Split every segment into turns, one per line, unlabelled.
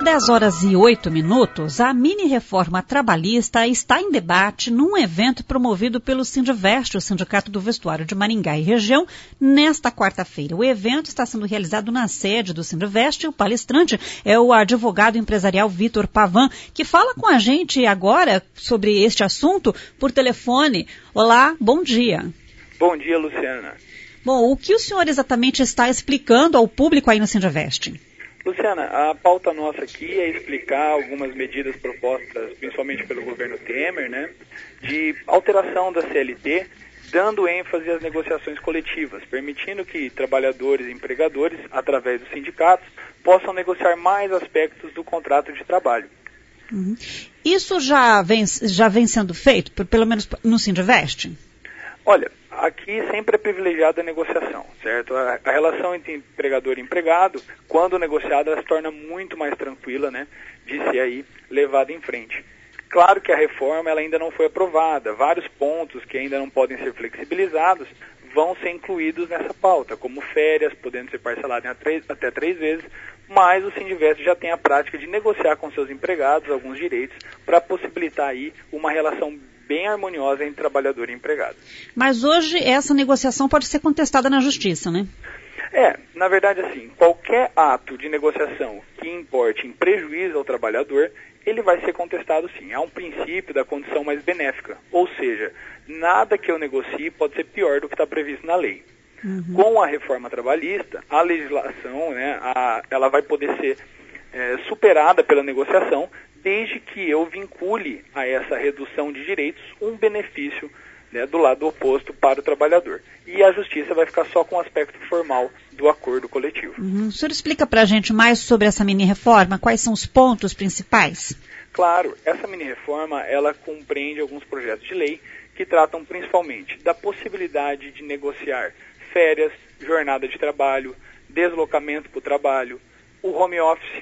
10h08, a mini-reforma trabalhista está em debate num evento promovido pelo Sindivest, o Sindicato do Vestuário de Maringá e Região, nesta quarta-feira. O evento está sendo realizado na sede do Sindivest e o palestrante é o advogado empresarial Vitor Pavan, que fala com a gente agora sobre este assunto por telefone. Olá, bom dia.
Bom dia, Luciana.
Bom, o que o senhor exatamente está explicando ao público aí no Sindivest?
Luciana, a pauta nossa aqui é explicar algumas medidas propostas, principalmente pelo governo Temer, né, de alteração da CLT, dando ênfase às negociações coletivas, permitindo que trabalhadores e empregadores, através dos sindicatos, possam negociar mais aspectos do contrato de trabalho.
Uhum. Isso já vem sendo feito, pelo menos no Sindivest?
Olha, aqui sempre é privilegiada a negociação, certo? A relação entre empregador e empregado, quando negociada, ela se torna muito mais tranquila, né, de ser aí levada em frente. Claro que a reforma ela ainda não foi aprovada, vários pontos que ainda não podem ser flexibilizados vão ser incluídos nessa pauta, como férias, podendo ser parceladas até 3 vezes, mas o Sindivest já tem a prática de negociar com seus empregados alguns direitos para possibilitar aí uma relação bem harmoniosa entre trabalhador e empregado.
Mas hoje essa negociação pode ser contestada na justiça, né?
Na verdade, assim, qualquer ato de negociação que importe em prejuízo ao trabalhador, ele vai ser contestado sim. Há um princípio da condição mais benéfica, ou seja, nada que eu negocie pode ser pior do que está previsto na lei. Uhum. Com a reforma trabalhista, a legislação, né, ela vai poder ser superada pela negociação, desde que eu vincule a essa redução de direitos um benefício, né, do lado oposto para o trabalhador. E a justiça vai ficar só com o aspecto formal do acordo coletivo.
Uhum. O senhor explica para a gente mais sobre essa mini-reforma? Quais são os pontos principais?
Claro, essa mini-reforma ela compreende alguns projetos de lei que tratam principalmente da possibilidade de negociar férias, jornada de trabalho, deslocamento para o trabalho, o home office,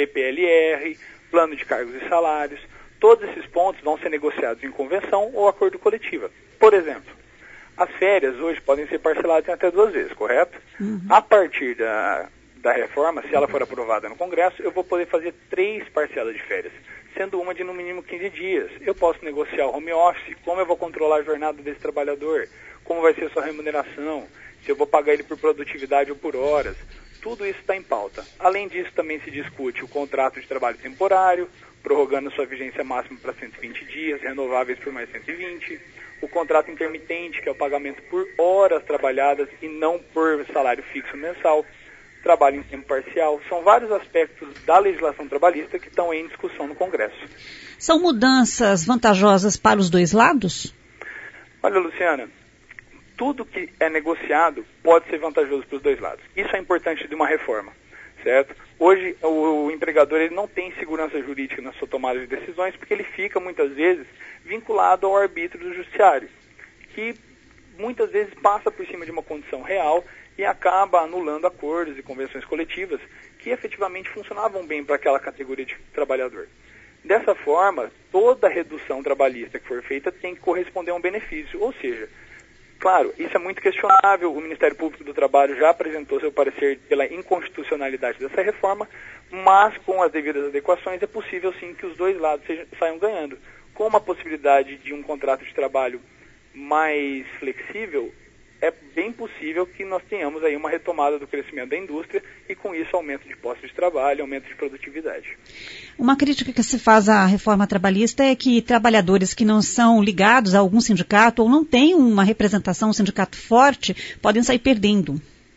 PPLR, plano de cargos e salários. Todos esses pontos vão ser negociados em convenção ou acordo coletivo. Por exemplo, as férias hoje podem ser parceladas em até 2 vezes, correto? Uhum. A partir da reforma, se ela for aprovada no Congresso, eu vou poder fazer 3 parcelas de férias, sendo uma de no mínimo 15 dias. Eu posso negociar o home office, como eu vou controlar a jornada desse trabalhador, como vai ser a sua remuneração, se eu vou pagar ele por produtividade ou por horas. Tudo isso está em pauta. Além disso, também se discute o contrato de trabalho temporário, prorrogando sua vigência máxima para 120 dias, renováveis por mais 120. O contrato intermitente, que é o pagamento por horas trabalhadas e não por salário fixo mensal. Trabalho em tempo parcial. São vários aspectos da legislação trabalhista que estão em discussão no Congresso.
São mudanças vantajosas para os dois lados?
Olha, Luciana, tudo que é negociado pode ser vantajoso para os dois lados. Isso é importante de uma reforma, certo? Hoje, o empregador ele não tem segurança jurídica na sua tomada de decisões porque ele fica, muitas vezes, vinculado ao arbítrio do judiciário, que muitas vezes passa por cima de uma condição real e acaba anulando acordos e convenções coletivas que efetivamente funcionavam bem para aquela categoria de trabalhador. Dessa forma, toda redução trabalhista que for feita tem que corresponder a um benefício, ou seja, claro, isso é muito questionável, o Ministério Público do Trabalho já apresentou seu parecer pela inconstitucionalidade dessa reforma, mas com as devidas adequações é possível sim que os dois lados saiam ganhando. Com uma possibilidade de um contrato de trabalho mais flexível, é bem possível que nós tenhamos aí uma retomada do crescimento da indústria e com isso aumento de postos de trabalho, aumento de produtividade.
Uma crítica que se faz à reforma trabalhista é que trabalhadores que não são ligados a algum sindicato ou não têm uma representação, um sindicato forte, podem sair perdendo.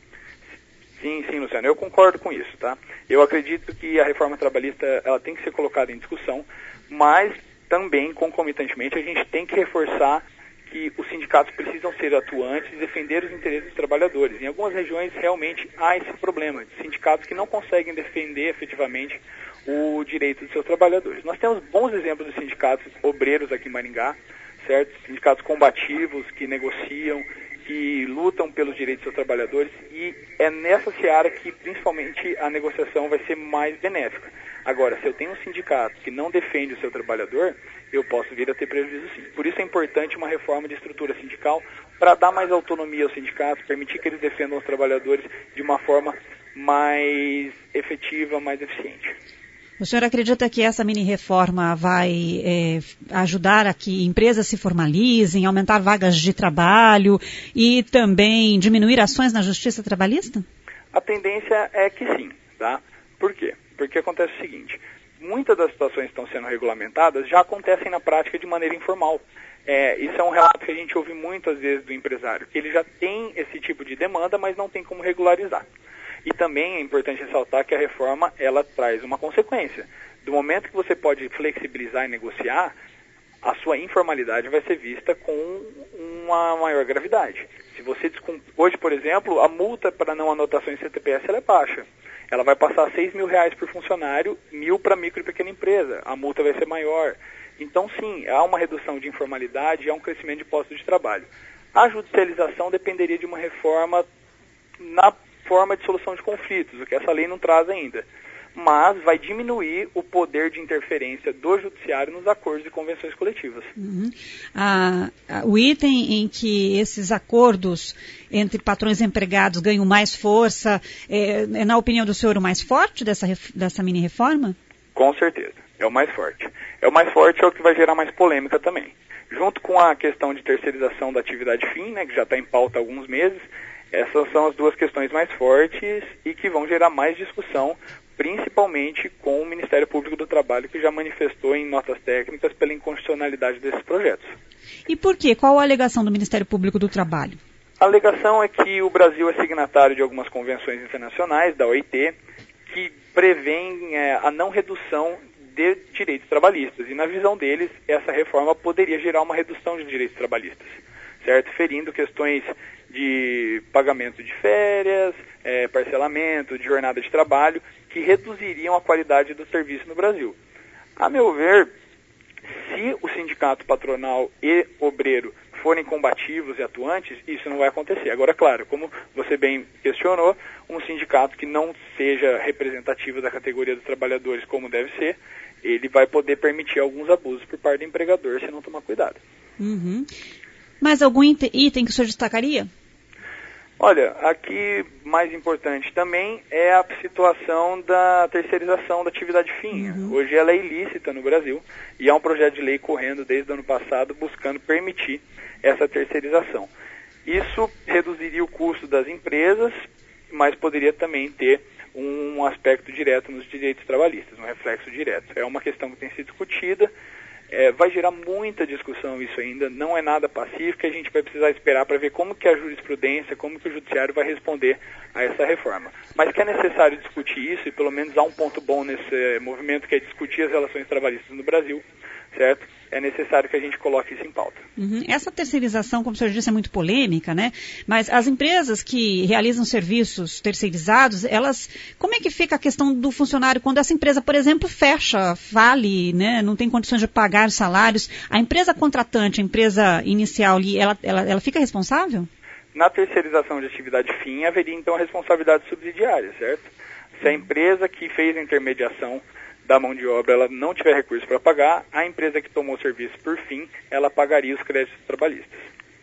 Sim, Luciano, eu concordo com isso, tá? Eu acredito que a reforma trabalhista ela tem que ser colocada em discussão, mas também, concomitantemente, a gente tem que reforçar que os sindicatos precisam ser atuantes e defender os interesses dos trabalhadores. Em algumas regiões, realmente, há esse problema de sindicatos que não conseguem defender efetivamente o direito dos seus trabalhadores. Nós temos bons exemplos de sindicatos obreiros aqui em Maringá, certo? Sindicatos combativos que negociam, que lutam pelos direitos dos seus trabalhadores, e é nessa seara que, principalmente, a negociação vai ser mais benéfica. Agora, se eu tenho um sindicato que não defende o seu trabalhador, eu posso vir a ter prejuízo sim. Por isso é importante uma reforma de estrutura sindical para dar mais autonomia aos sindicatos, permitir que eles defendam os trabalhadores de uma forma mais efetiva, mais eficiente.
O senhor acredita que essa mini-reforma vai ajudar a que empresas se formalizem, aumentar vagas de trabalho e também diminuir ações na justiça trabalhista?
A tendência é que sim, tá? Por quê? Porque acontece o seguinte, muitas das situações que estão sendo regulamentadas já acontecem na prática de maneira informal. Isso é um relato que a gente ouve muitas vezes do empresário, que ele já tem esse tipo de demanda, mas não tem como regularizar. E também é importante ressaltar que a reforma, ela traz uma consequência. Do momento que você pode flexibilizar e negociar, a sua informalidade vai ser vista com uma maior gravidade. Se você hoje, por exemplo, a multa para não anotação em CTPS ela é baixa. Ela vai passar R$6.000 por funcionário, 1.000 para micro e pequena empresa. A multa vai ser maior. Então, sim, há uma redução de informalidade e há um crescimento de postos de trabalho. A judicialização dependeria de uma reforma na forma de solução de conflitos, o que essa lei não traz ainda. Mas vai diminuir o poder de interferência do judiciário nos acordos e convenções coletivas.
Uhum. O item em que esses acordos entre patrões e empregados ganham mais força, na opinião do senhor, o mais forte dessa mini-reforma?
Com certeza, é o mais forte. É o mais forte, é o que vai gerar mais polêmica também. Junto com a questão de terceirização da atividade fim, né, que já está em pauta há alguns meses, essas são as duas questões mais fortes e que vão gerar mais discussão, principalmente com o Ministério Público do Trabalho, que já manifestou em notas técnicas pela inconstitucionalidade desses projetos.
E por quê? Qual a alegação do Ministério Público do Trabalho?
A alegação é que o Brasil é signatário de algumas convenções internacionais, da OIT, que prevêem a não redução de direitos trabalhistas. E na visão deles, essa reforma poderia gerar uma redução de direitos trabalhistas, certo? Ferindo questões de pagamento de férias, parcelamento, de jornada de trabalho, que reduziriam a qualidade do serviço no Brasil. A meu ver, se o sindicato patronal e obreiro forem combativos e atuantes, isso não vai acontecer. Agora, claro, como você bem questionou, um sindicato que não seja representativo da categoria dos trabalhadores como deve ser, ele vai poder permitir alguns abusos por parte do empregador se não tomar cuidado.
Uhum. Mais algum item que o senhor destacaria?
Olha, aqui mais importante também é a situação da terceirização da atividade fim. Hoje ela é ilícita no Brasil e há um projeto de lei correndo desde o ano passado buscando permitir essa terceirização. Isso reduziria o custo das empresas, mas poderia também ter um aspecto direto nos direitos trabalhistas, um reflexo direto. É uma questão que tem sido discutida. Vai gerar muita discussão isso ainda, não é nada pacífico, a gente vai precisar esperar para ver como que a jurisprudência, como que o judiciário vai responder a essa reforma. Mas que é necessário discutir isso, e pelo menos há um ponto bom nesse movimento, que é discutir as relações trabalhistas no Brasil, certo? É necessário que a gente coloque isso em pauta.
Essa terceirização, como o senhor disse, é muito polêmica, né? Mas as empresas que realizam serviços terceirizados, como é que fica a questão do funcionário quando essa empresa, por exemplo, fecha, fale, né? Não tem condições de pagar salários? A empresa contratante, a empresa inicial, ela fica responsável?
Na terceirização de atividade fim, haveria então a responsabilidade subsidiária, certo? Se a empresa que fez a intermediação da mão de obra, ela não tiver recurso para pagar, a empresa que tomou o serviço por fim, ela pagaria os créditos trabalhistas.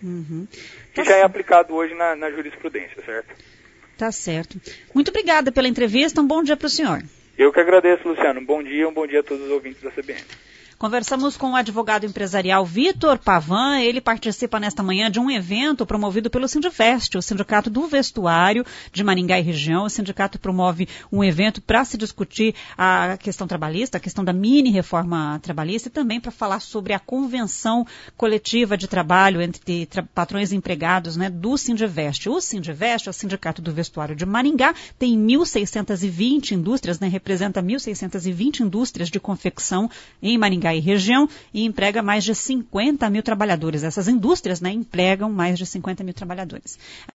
Que já é aplicado hoje na jurisprudência, certo?
Tá certo. Muito obrigada pela entrevista, um bom dia para o senhor.
Eu que agradeço, Luciano. Um bom dia a todos os ouvintes da CBN.
Conversamos com o advogado empresarial Vitor Pavan. Ele participa nesta manhã de um evento promovido pelo Sindivest, o Sindicato do Vestuário de Maringá e região. O sindicato promove um evento para se discutir a questão trabalhista, a questão da mini-reforma trabalhista e também para falar sobre a convenção coletiva de trabalho entre patrões e empregados, né, do Sindivest. O Sindivest, o Sindicato do Vestuário de Maringá, tem 1.620 indústrias, né, representa 1.620 indústrias de confecção em Maringá e região e emprega mais de 50 mil trabalhadores. Essas indústrias, né, empregam mais de 50 mil trabalhadores.